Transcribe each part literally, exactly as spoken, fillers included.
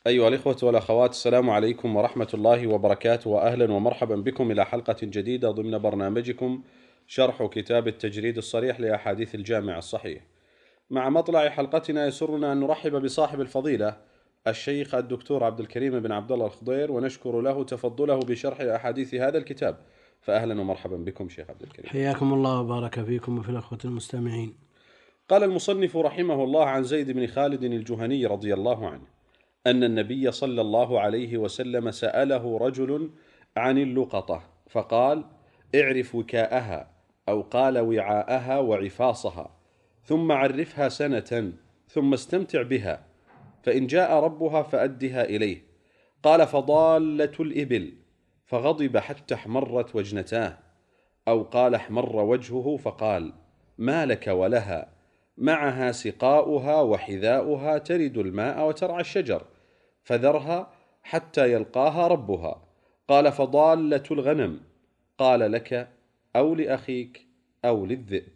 أيها الإخوة والأخوات، السلام عليكم ورحمة الله وبركاته، وأهلا ومرحبا بكم إلى حلقة جديدة ضمن برنامجكم شرح كتاب التجريد الصريح لأحاديث الجامع الصحيح. مع مطلع حلقتنا يسرنا أن نرحب بصاحب الفضيلة الشيخ الدكتور عبد الكريم بن عبد الله الخضير، ونشكر له تفضله بشرح أحاديث هذا الكتاب. فأهلا ومرحبا بكم شيخ عبد الكريم. حياكم الله وبارك فيكم وفي الأخوة المستمعين. قال المصنف رحمه الله عن زيد بن خالد الجهني رضي الله عنه أن النبي صلى الله عليه وسلم سأله رجل عن اللقطة فقال: اعرف وكاءها، أو قال وعاءها وعفاصها، ثم عرفها سنة، ثم استمتع بها، فإن جاء ربها فأدها إليه. قال: فضالة الإبل، فغضب حتى احمرت وجنتاه، أو قال احمر وجهه، فقال: ما لك ولها؟ معها سقاؤها وحذاؤها، ترد الماء وترعى الشجر، فذرها حتى يلقاها ربها. قال: فضالة الغنم. قال: لك أو لأخيك أو للذئب.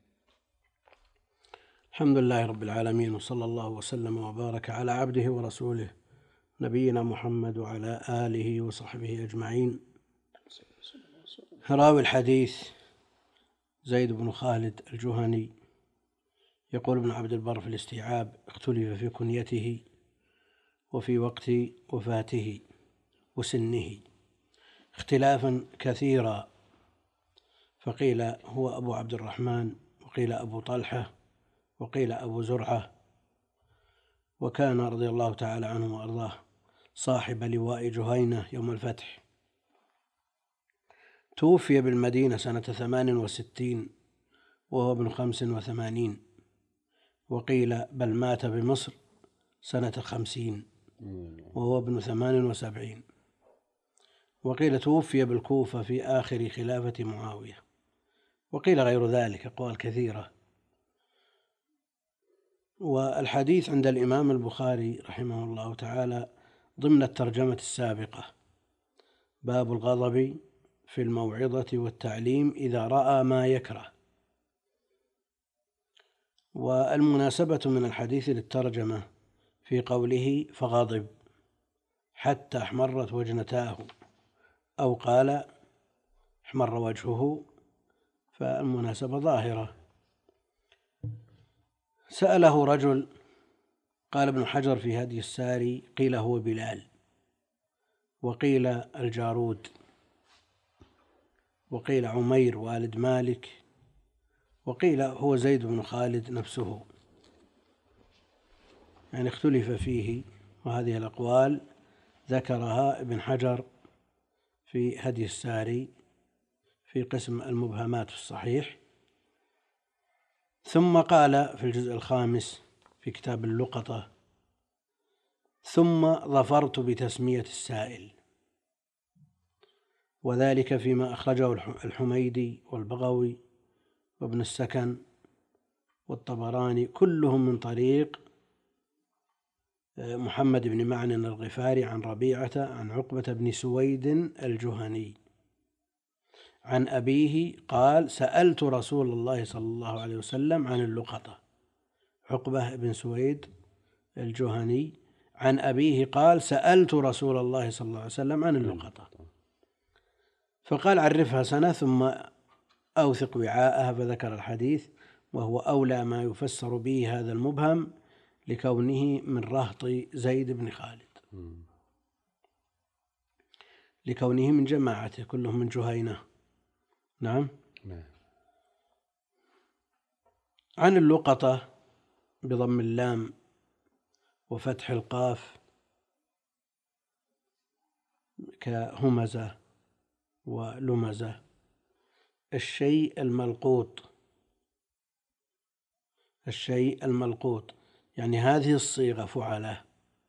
الحمد لله رب العالمين، وصلى الله وسلم وبارك على عبده ورسوله نبينا محمد وعلى آله وصحبه أجمعين. راوي الحديث زيد بن خالد الجهني. يقول ابن عبد البر في الاستيعاب: اختلف في كنيته وفي وقت وفاته وسنه اختلافا كثيرا، فقيل هو أبو عبد الرحمن، وقيل أبو طلحة، وقيل أبو زرعة. وكان رضي الله تعالى عنه وأرضاه صاحب لواء جهينة يوم الفتح. توفي بالمدينة سنة ثمان وستين وهو ابن خمس وثمانين، وقيل بل مات بمصر سنة خمسين وهو ابن ثمان وسبعين، وقيل توفي بالكوفة في آخر خلافة معاوية، وقيل غير ذلك، أقوال كثيرة. والحديث عند الإمام البخاري رحمه الله تعالى ضمن الترجمة السابقة: باب الغضب في الموعظة والتعليم إذا رأى ما يكره. والمناسبة من الحديث للترجمة في قوله فغضب حتى احمرت وجنتاه، أو قال احمر وجهه، فالمناسبة ظاهرة. سأله رجل، قال ابن حجر في هدي الساري: قيل هو بلال، وقيل الجارود، وقيل عمير والد مالك، وقيل هو زيد بن خالد نفسه، يعني اختلف فيه. وهذه الأقوال ذكرها ابن حجر في هدي الساري في قسم المبهمات في الصحيح. ثم قال في الجزء الخامس في كتاب اللقطة: ثم ظفرت بتسمية السائل، وذلك فيما أخرجه الحميدي والبغوي وابن السكن والطبراني، كلهم من طريق محمد بن معن الغفاري عن ربيعة عن عقبة بن سويد الجهني عن أبيه قال: سألت رسول الله صلى الله عليه وسلم عن اللقطة. عقبة بن سويد الجهني عن أبيه قال: سألت رسول الله صلى الله عليه وسلم عن اللقطة، فقال: عرفها سنة ثم أوثق وعاءها، فذكر الحديث، وهو أولى ما يفسر به هذا المبهم لكونه من رهط زيد بن خالد، لكونه من جماعته كلهم من جهينة. نعم. عن اللقطة بضم اللام وفتح القاف كهمزة ولمزة: الشيء الملقوط. الشيء الملقوط يعني هذه الصيغة فعله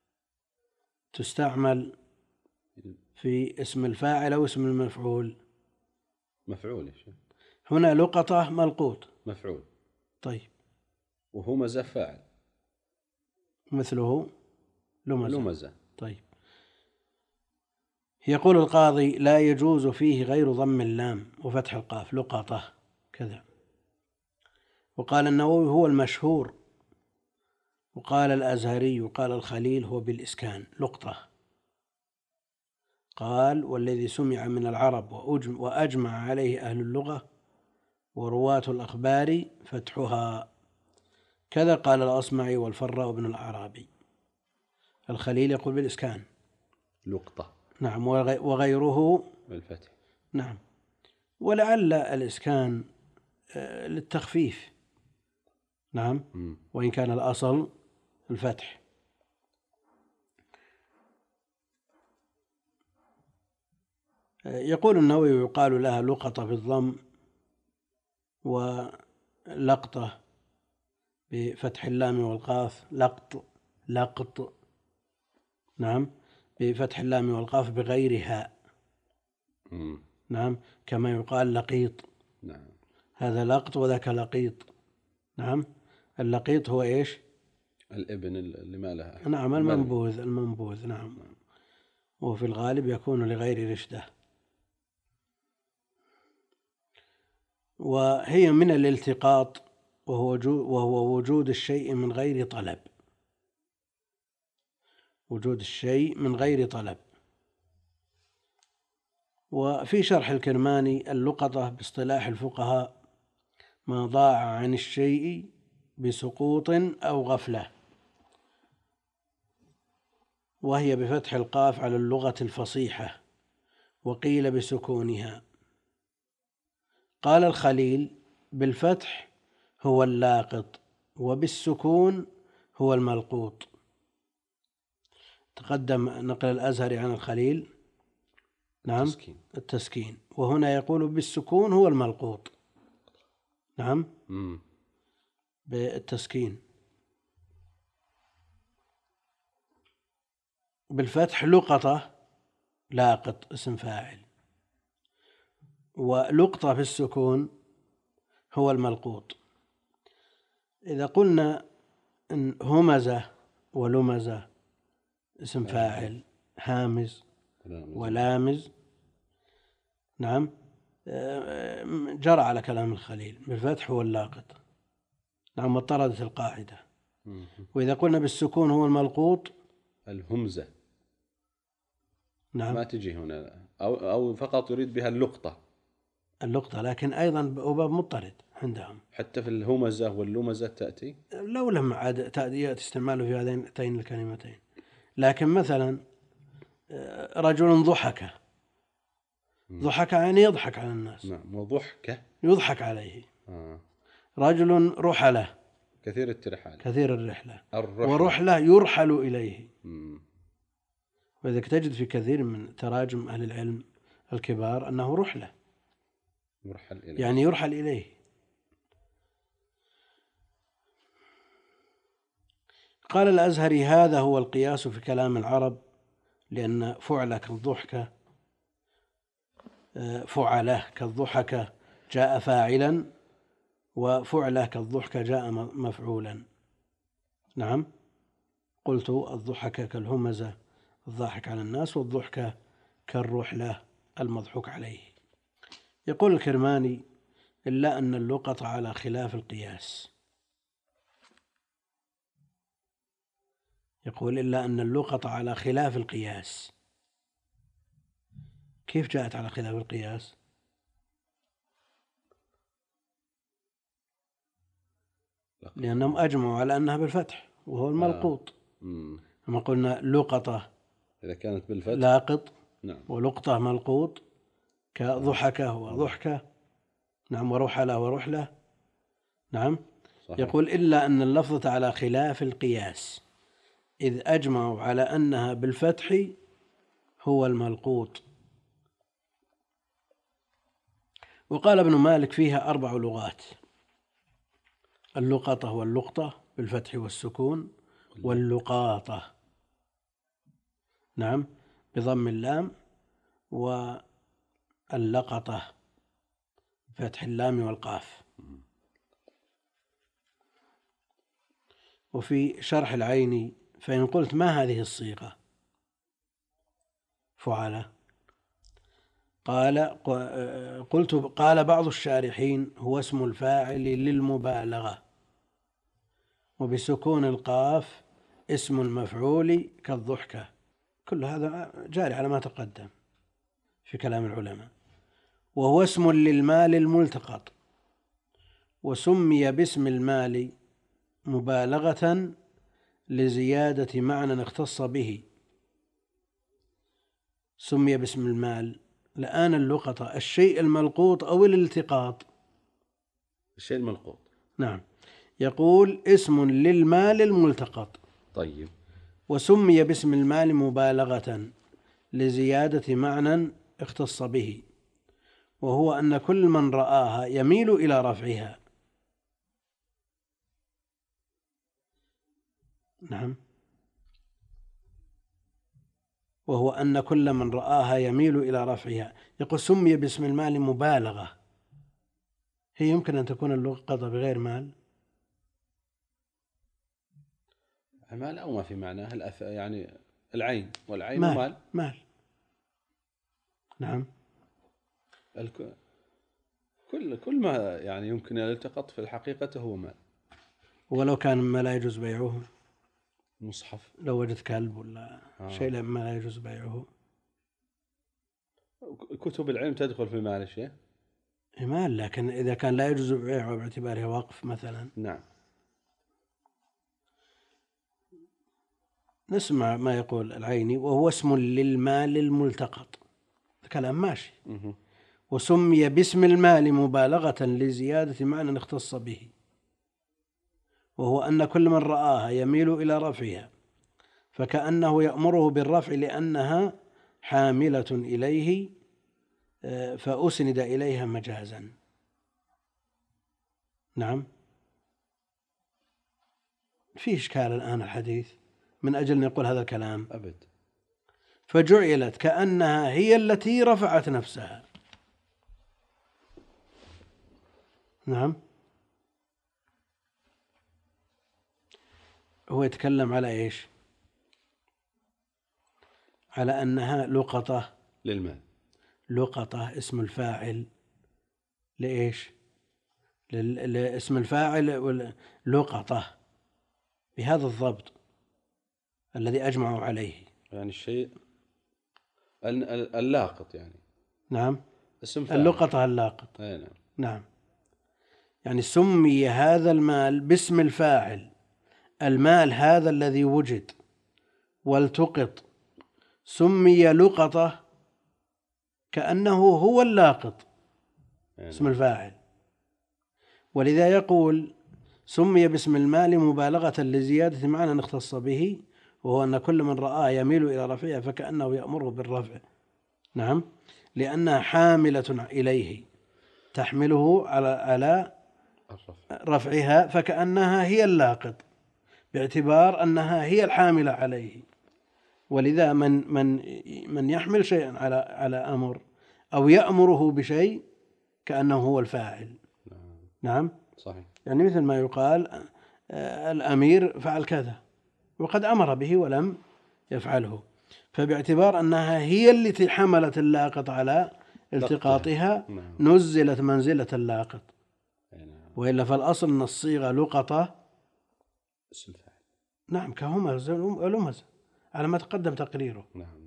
تستعمل في اسم الفاعل أو اسم المفعول؟ مفعول. هنا لقطة ملقوط مفعول. طيب. وهمزة فاعل مثله لمزة. لمزة. طيب. يقول القاضي: لا يجوز فيه غير ضم اللام وفتح القاف، لقطة كذا. وقال النووي: هو المشهور، وقال الأزهري قال الخليل هو بالإسكان لقطة. قال والذي سمع من العرب وأجمع عليه أهل اللغة ورواة الأخبار فتحها، كذا قال الأصمعي والفراء وابن الأعرابي. الخليل يقول بالإسكان لقطة. نعم، وغيره بالفتح. نعم، ولعل الإسكان للتخفيف نعم م. وإن كان الأصل الفتح. يقول النووي يقال لها لقطة بالضم ولقطة بفتح اللام والقاف، لقط لقط نعم بفتح اللام والقاف بغير هاء نعم، كما يقال لقيط نعم، هذا لقط وذاك لقيط نعم. اللقيط هو إيش؟ الابن اللي ما لها نعم المنبوذ المنبوذ نعم، وفي الغالب يكون لغير رشدة. وهي من الالتقاط وهو وجود الشيء من غير طلب، وجود الشيء من غير طلب. وفي شرح الكرماني اللقطة باصطلاح الفقهاء ما ضاع عن الشيء بسقوط أو غفلة، وهي بفتح القاف على اللغة الفصيحة، وقيل بسكونها. قال الخليل بالفتح هو اللاقط، وبالسكون هو الملقوط. تقدم نقل الأزهري عن الخليل نعم التسكين, التسكين. وهنا يقول بالسكون هو الملقوط نعم م. بالتسكين. بالفتح لقطة لاقط اسم فاعل، ولقطة في السكون هو الملقوط. إذا قلنا إن همزة ولمزة اسم فاعل، هامز ولامز نعم جرى على كلام الخليل بالفتح هو اللاقط نعم، واضطردت القاعدة. وإذا قلنا بالسكون هو الملقوط الهمزة نعم ما تجي هنا، أو أو فقط يريد بها اللقطة اللقطة، لكن أيضا باب مضطرد عندهم. حتى في الهمزة واللمزة تأتي لو لم عاد يأتي استعماله في هذين الكلمتين. لكن مثلا رجل ضحك، ضحك يعني يضحك على الناس نعم، وضحكة يضحك عليه. آه. رجل رحلة كثير الترحال كثير الرحلة, الرحلة. ورحلة يرحل إليه. م. وذلك تجد في كثير من تراجم أهل العلم الكبار أنه رحلة يرحل إليه، يعني يرحل إليه. قال الأزهري هذا هو القياس في كلام العرب، لأن فعل كالضحكة فعله كالضحكة جاء فاعلا، وفعله كالضحكة جاء مفعولا نعم. قلت الضحكة كالهمزة الضاحك على الناس، والضحكة كالرحلة المضحوك عليه. يقول الكرماني إلا أن اللقطة على خلاف القياس، يقول إلا أن اللقطة على خلاف القياس. كيف جاءت على خلاف القياس؟ لأنهم أجمعوا على أنها بالفتح وهو الملقوط. آه. كما قلنا لقطة إذا كانت بالفتح لاقط نعم، ولقطة ملقوط كضحكة وضحكة نعم، ورحلة ورحلة نعم صحيح. يقول إلا أن اللفظة على خلاف القياس، إذ أجمعوا على أنها بالفتح هو الملقوط. وقال ابن مالك فيها أربع لغات: اللقطة واللقطة بالفتح والسكون، واللقاطة نعم بضم اللام، واللقطة بفتح اللام والقاف. وفي شرح العيني فإن قلت ما هذه الصيغة فعلة، قال قلت قال بعض الشارحين هو اسم الفاعل للمبالغة، وبسكون القاف اسم المفعول كالضحكة. كل هذا جاري على ما تقدم في كلام العلماء. وهو اسم للمال الملتقط، وسمي باسم المال مبالغة لزيادة معنى اختص به. سمي باسم المال الآن اللقطة الشيء الملقوط أو الالتقاط؟ الشيء الملقوط. نعم. يقول اسم للمال الملتقط. طيب. وسمي باسم المال مبالغة لزيادة معنى اختص به، وهو أن كل من رآها يميل إلى رفعها. نعم. وهو أن كل من رآها يميل إلى رفعها. يقول سمي باسم المال مبالغة، هي يمكن أن تكون اللقطة بغير مال؟ مال أو ما في معناه الأف... يعني العين، والعين مال. مال. مال. نعم. الك... كل كل ما يعني يمكن أن يلتقط في الحقيقة هو مال. ولو كان ما لا يجوز بيعه، مصحف، لو وجدت كلب ولا آه. شيء ما لا يجوز بيعه. كتب العلم تدخل في مال الشيء؟ مال، لكن إذا كان لا يجوز بيعه باعتباره وقف مثلا. نعم. نسمع ما يقول العيني. وهو اسم للمال الملتقط، كلام ماشي. مه. وسمي باسم المال مبالغة لزيادة معنى اختص به، وهو أن كل من رآها يميل إلى رفعها، فكأنه يأمره بالرفع لأنها حاملة إليه فأسند إليها مجازا. نعم. في إشكال الآن الحديث من أجل نقول هذا الكلام أبد. فجعلت كأنها هي التي رفعت نفسها. نعم. هو يتكلم على إيش؟ على أنها لقطة للمال. لقطة اسم الفاعل لإيش؟ لاسم الفاعل لقطة بهذا الضبط الذي أجمعوا عليه. يعني الشيء اللاقط يعني. نعم. اسم فاعل. اللقطة اللاقط. نعم. نعم. يعني سمي هذا المال باسم الفاعل. المال هذا الذي وجد والتقط سمي لقطة كأنه هو اللاقط اسم الفاعل. ولذا يقول سمي باسم المال مبالغة لزيادة معنى اختص به، وهو أن كل من رآه يميل إلى رفعها فكأنه يأمره بالرفع. نعم. لأنها حاملة إليه، تحمله على على رفعها، فكأنها هي اللاقط باعتبار أنها هي الحاملة عليه. ولذا من من من يحمل شيئا على على أمر أو يأمره بشيء كأنه هو الفاعل. نعم. صحيح. يعني مثل ما يقال الأمير فعل كذا وقد أمر به ولم يفعله، فباعتبار أنها هي التي حملت اللاقط على التقاطها نزلت منزلة اللاقط. وإلا فالأصل أن الصيغة لقطة اسم فاعل. نعم كهمز ولمز على ما تقدم تقريره. نعم.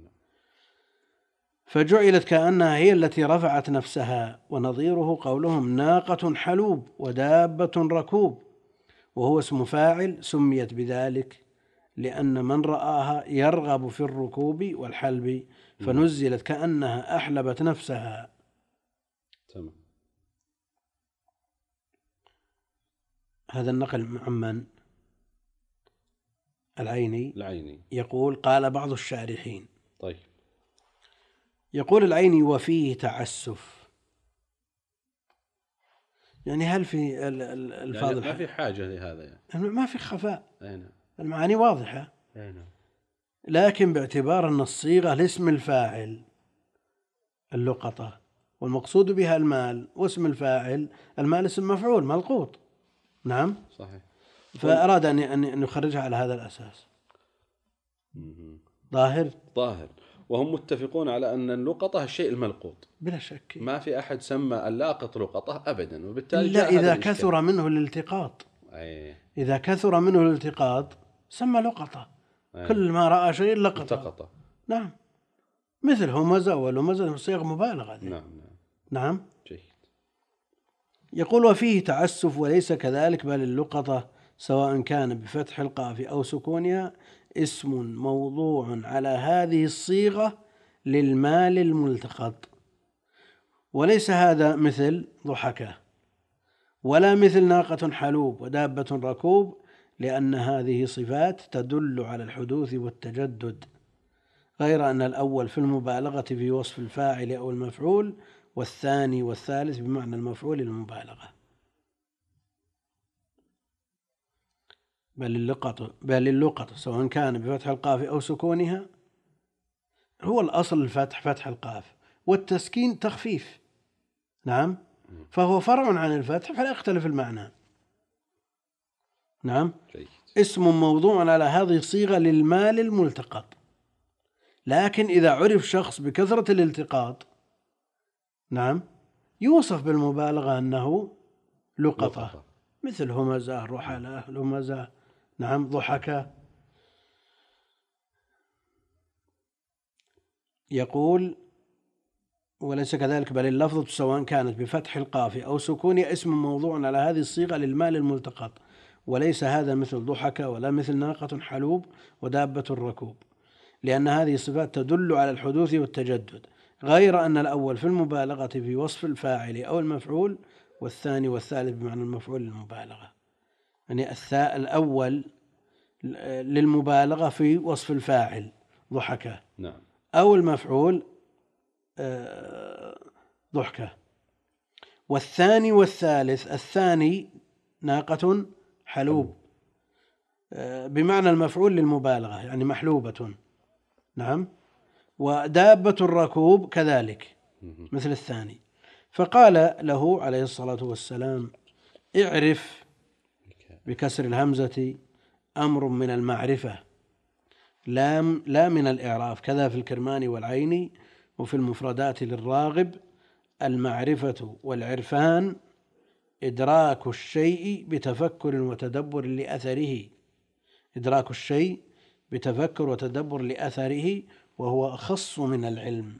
فجعلت كأنها هي التي رفعت نفسها. ونظيره قولهم ناقة حلوب ودابة ركوب، وهو اسم فاعل سميت بذلك لأن من رآها يرغب في الركوب والحلب، فنزلت كأنها أحلبت نفسها. تمام. هذا النقل عمن؟ العيني. العيني يقول قال بعض الشارحين. طيب. يقول العيني وفيه تعسف، يعني هل في الفاظ يعني ما في حاجة لهذا يعني. ما في خفاء. أين. المعاني واضحة. أين. لكن باعتبار أن الصيغة لاسم الفاعل اللقطة والمقصود بها المال، واسم الفاعل المال اسم مفعول ملقوط. نعم. صحيح. فأراد أن يخرجها على هذا الأساس. ظاهر. ظاهر. وهم متفقون على أن اللقطة الشيء الملقوط بلا شك. ما في أحد سمى اللاقط لقطة أبدا، وبالتالي إلا إذا كثر منه الالتقاط. أي. إذا كثر منه الالتقاط سمى لقطة. أي. كل ما رأى شيء لقطه. التقطه. نعم، مثل همزة والهمزة صيغ مبالغة دي. نعم نعم. نعم. جيد. يقول وفيه تعسف وليس كذلك، بل اللقطة سواء كان بفتح القاف أو سكونها اسم موضوع على هذه الصيغة للمال الملتقط، وليس هذا مثل ضحكة ولا مثل ناقة حلوب ودابة ركوب، لأن هذه صفات تدل على الحدوث والتجدد، غير أن الأول في المبالغة في وصف الفاعل أو المفعول، والثاني والثالث بمعنى المفعول المبالغة. بل اللقطة بل اللقطة سواء كان بفتح القاف أو سكونها، هو الأصل الفتح فتح القاف، والتسكين تخفيف. نعم، فهو فرع عن الفتح فلا يختلف المعنى. نعم. جيد. اسم موضوع على هذه الصيغة للمال الملتقط، لكن إذا عرف شخص بكثرة الالتقاط، نعم، يوصف بالمبالغة أنه لقطة, لقطة. مثل همزة، رحلة، همزة، نعم، ضحكة. يقول وليس كذلك، بل اللفظة سواء كانت بفتح القاف أو سكون اسم موضوع على هذه الصيغة للمال الملتقط، وليس هذا مثل ضحكة ولا مثل ناقة حلوب ودابة الركوب، لأن هذه الصفات تدل على الحدوث والتجدد، غير أن الأول في المبالغة في وصف الفاعل أو المفعول، والثاني والثالث بمعنى المفعول للمبالغة. يعني الأول للمبالغة في وصف الفاعل ضحكة، نعم، أو المفعول ضحكة، والثاني والثالث، الثاني ناقة حلوب بمعنى المفعول للمبالغة يعني محلوبة. نعم. ودابة الركوب كذلك مثل الثاني. فقال له عليه الصلاة والسلام اعرف بكسر الهمزة أمر من المعرفة لا لا من الإعراف، كذا في الكرماني والعيني وفي المفردات للراغب. المعرفة والعرفان إدراك الشيء بتفكر وتدبر لأثره، إدراك الشيء بتفكر وتدبر لأثره، وهو أخص من العلم،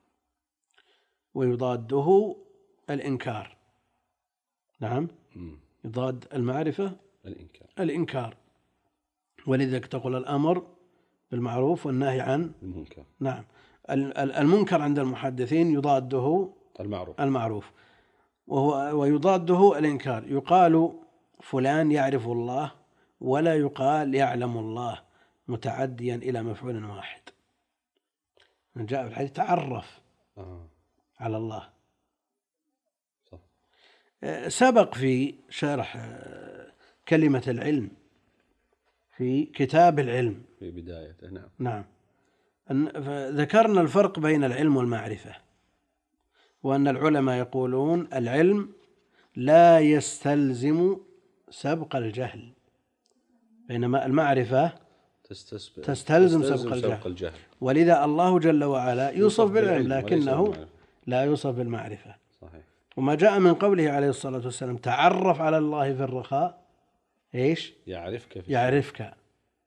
ويضاده الإنكار. نعم، يضاد المعرفة الإنكار. الإنكار ولذلك تقول الأمر بالمعروف والنهي عن المنكر. نعم. المنكر عند المحدثين يضاده المعروف المعروف وهو ويضاده الإنكار. يقال فلان يعرف الله ولا يقال يعلم الله، متعديا إلى مفعول واحد. من جاء في الحديث تعرف آه. على الله. صح. سبق في شرح كلمة العلم في كتاب العلم في بدايته. نعم. نعم. ذكرنا الفرق بين العلم والمعرفة، وأن العلماء يقولون العلم لا يستلزم سبق الجهل، بينما المعرفة تستلزم, تستلزم سبق, الجهل. سبق الجهل. ولذا الله جل وعلا يوصف بالعلم لكنه لا يوصف بالمعرفة. صحيح. وما جاء من قوله عليه الصلاة والسلام تعرف على الله في الرخاء إيش؟ يعرفك في يعرفك.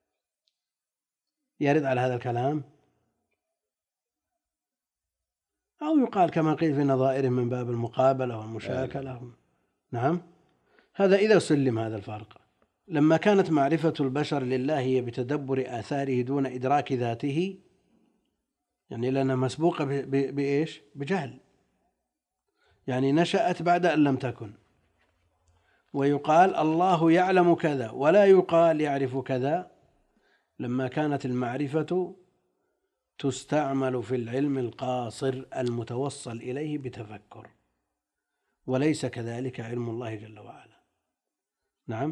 يرد على هذا الكلام، أو يقال كما قيل في نظائره من باب المقابلة والمشاكلة. آه. نعم. هذا إذا سلم هذا الفرق. لما كانت معرفة البشر لله هي بتدبر آثاره دون إدراك ذاته، يعني لأنها مسبوقة بإيش؟ بجهل، يعني نشأت بعد أن لم تكن. ويقال الله يعلم كذا ولا يقال يعرف كذا، لما كانت المعرفة تستعمل في العلم القاصر المتوصل إليه بتفكر، وليس كذلك علم الله جل وعلا. نعم.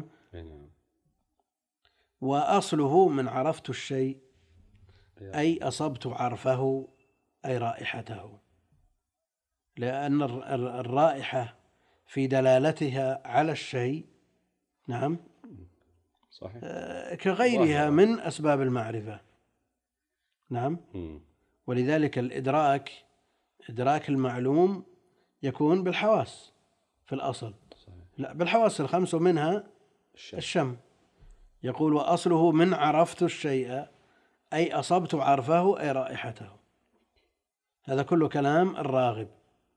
وأصله من عرفت الشيء أي أصبت عرفه أي رائحته، لأن الرائحة في دلالتها على الشيء نعم صحيح كغيرها من أسباب المعرفة. نعم. ولذلك الإدراك إدراك المعلوم يكون بالحواس في الأصل. صحيح. لا، بالحواس الخمس، ومنها الشم. الشم. يقول وأصله من عرفت الشيء أي أصبت عرفه أي رائحته. هذا كله كلام الراغب.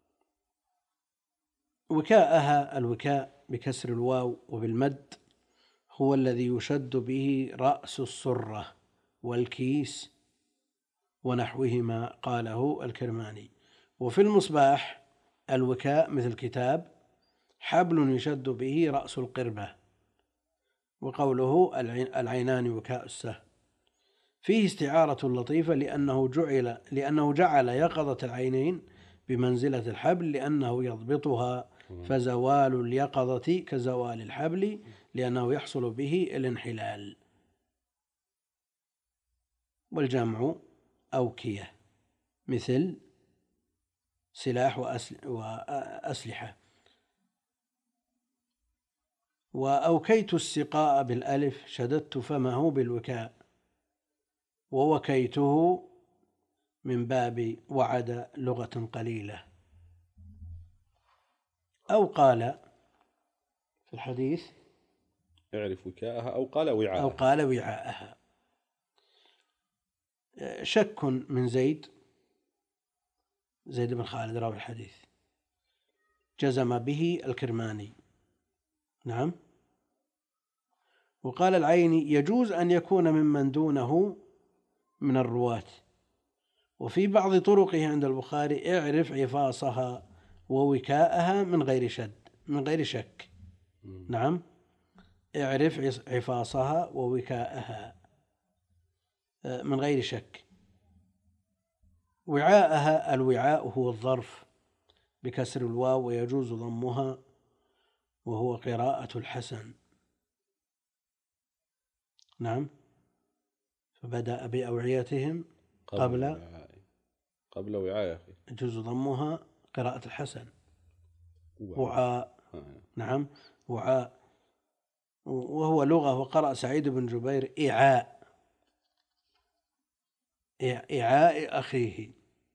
وكاءها، الوكاء بكسر الواو وبالمد، هو الذي يشد به رأس السرة والكيس ونحوهما، قاله الكرماني. وفي المصباح الوكاء مثل كتاب حبل يشد به رأس القربة، وقوله العينان وكاء السهم. فيه استعارة لطيفة لأنه جعل لأنه جعل يقظة العينين بمنزلة الحبل لأنه يضبطها، فزوال اليقظة كزوال الحبل لأنه يحصل به الانحلال. والجمع أوكية مثل سلاح وأسلحة. وأوكيت السقاء بالألف شددت فمه بالوكاء، ووكيته من باب وعد لغة قليلة. أو قال في الحديث اعرف وكاءها أو قال وعاءها أو قال وعاءها. شك من زيد زيد بن خالد راوي الحديث، جزم به الكرماني. نعم. وقال العيني يجوز أن يكون ممن دونه من الرواة. وفي بعض طرقه عند البخاري اعرف عفاصها ووكاءها من غير شد من غير شك. نعم، اعرف عفاصها ووكاءها من غير شك. وعاءها، الوعاء هو الظرف بكسر الواو ويجوز ضمها، وهو قراءة الحسن. نعم. فبدأ بأوعيتهم قبل قبل وعاء يجوز ضمها قراءة الحسن. وعاء. نعم، وعاء، وهو لغة. وقرأ سعيد بن جبير إعاء، إعاء أخيه،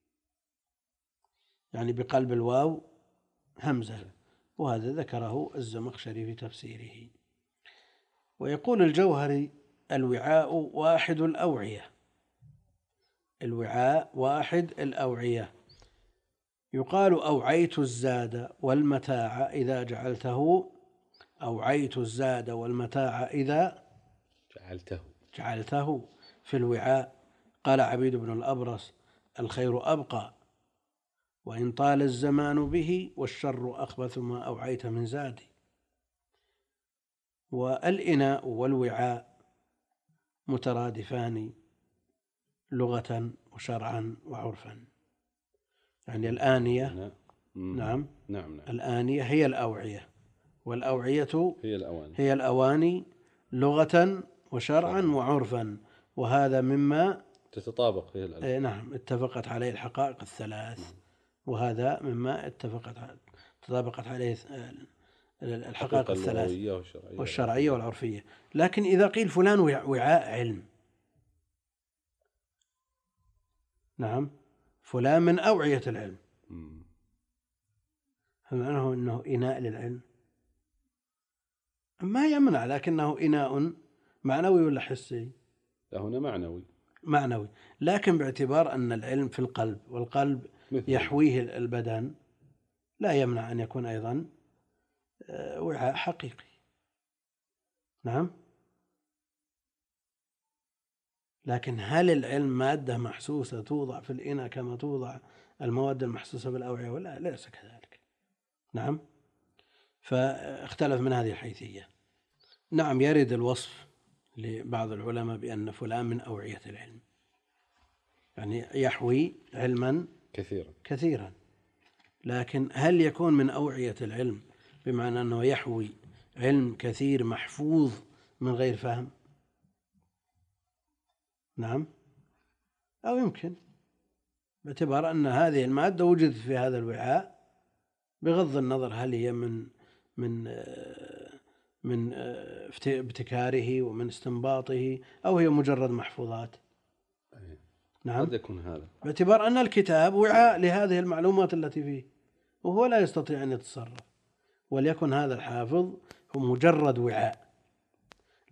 يعني بقلب الواو همزة. وهذا ذكره الزمخشري في تفسيره. ويقول الجوهري الوعاء واحد الأوعية، الوعاء واحد الأوعية. يقال أوعيت الزاد والمتاع إذا جعلته أوعيت الزاد والمتاع إذا جعلته جعلته في الوعاء. قال عبيد بن الأبرص الخير أبقى وإن طال الزمان به، والشر أخبث ما أوعيت من زاد. والإناء والوعاء مترادفان لغة وشرعا وعرفا. يعني الآنية نعم. نعم. نعم. الآنية هي الأوعية، والأوعية هي الأواني هي الأواني لغة وشرعا وعرفا. وهذا مما تتطابق فيه الألفاظ. نعم اتفقت عليه الحقائق الثلاث. وهذا مما اتفقت تطابقت عليه الحقائق الثلاث والشرعية, والشرعية والعرفية. لكن إذا قيل فلان وعاء علم، نعم، فلان من أوعية العلم، هل معناه أنه إناء للعلم؟ ما يمنع، لكنه إناء معنوي ولا حسي؟ هنا معنوي معنوي، لكن باعتبار أن العلم في القلب، والقلب يحويه البدن، لا يمنع أن يكون أيضا وعاء حقيقي. نعم. لكن هل العلم مادة محسوسة توضع في الإناء كما توضع المواد المحسوسة بالأوعية ولا ليس كذلك؟ نعم. فاختلف من هذه الحيثية. نعم، يرد الوصف لبعض العلماء بأن فلان من أوعية العلم، يعني يحوي علما كثيرا كثيرا. لكن هل يكون من أوعية العلم بمعنى أنه يحوي علم كثير محفوظ من غير فهم؟ نعم. أو يمكن باعتبار أن هذه المادة وجدت في هذا الوعاء، بغض النظر هل هي من من من ابتكاره ومن استنباطه أو هي مجرد محفوظات. نعم. قد يكون هذا باعتبار أن الكتاب وعاء لهذه المعلومات التي فيه، وهو لا يستطيع أن يتصرف، وليكن هذا الحافظ هو مجرد وعاء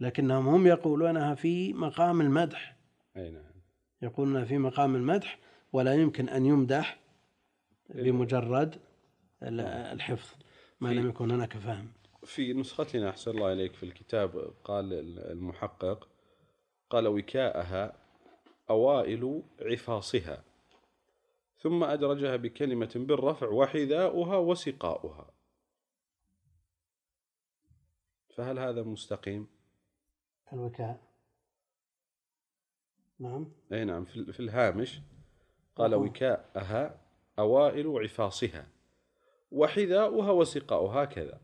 لكنهم هم يقولونها في مقام المدح. أي نعم. يقولون في مقام المدح، ولا يمكن أن يمدح بمجرد الحفظ ما لم يكن هناك فهم. في نسختنا أحسن الله إليك في الكتاب قال المحقق قال وكاءها أوائل عفاصها، ثم أدرجها بكلمة بالرفع وحذاؤها وسقاؤها، فهل هذا مستقيم؟ الوكاء نعم. أي نعم. في الهامش قال وكاءها أوائل عفاصها وحذاؤها وسقاؤها هكذا،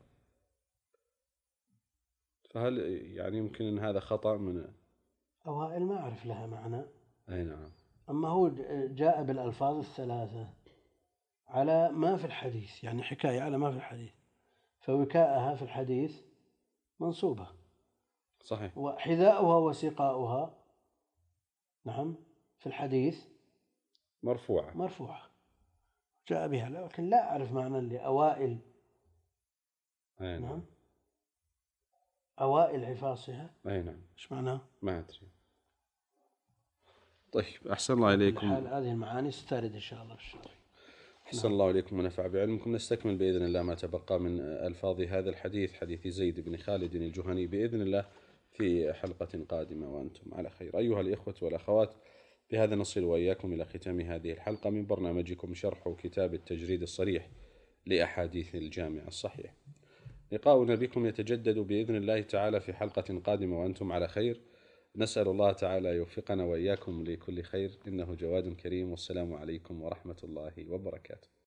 فهل يعني يمكن أن هذا خطأ من أوائل؟ ما أعرف لها معنى. أي نعم. أما هو جاء بالألفاظ الثلاثة على ما في الحديث، يعني حكاية على ما في الحديث، فوكاءها في الحديث منصوبة صحيح، وحذاؤها وسقاؤها نعم في الحديث مرفوعة مرفوعة جاء بها، لكن لا أعرف معنى لأوائل. أي نعم. نعم. أوائل عفاصها. أي نعم. إيش معناه؟ ما أدري. طيب أحسن الله إليكم. هذه المعاني سترد إن شاء الله في الشرح. أحسن الله إليكم ونفع بعلمكم. نستكمل بإذن الله ما تبقى من ألفاظ هذا الحديث، حديث زيد بن خالد الجهني، بإذن الله في حلقة قادمة وأنتم على خير. أيها الإخوة والأخوات، بهذا نصل وإياكم إلى ختام هذه الحلقة من برنامجكم شرح كتاب التجريد الصريح لأحاديث الجامع الصحيح. لقاؤنا بكم يتجدد بإذن الله تعالى في حلقة قادمة وأنتم على خير. نسأل الله تعالى يوفقنا وإياكم لكل خير، إنه جواد كريم، والسلام عليكم ورحمة الله وبركاته.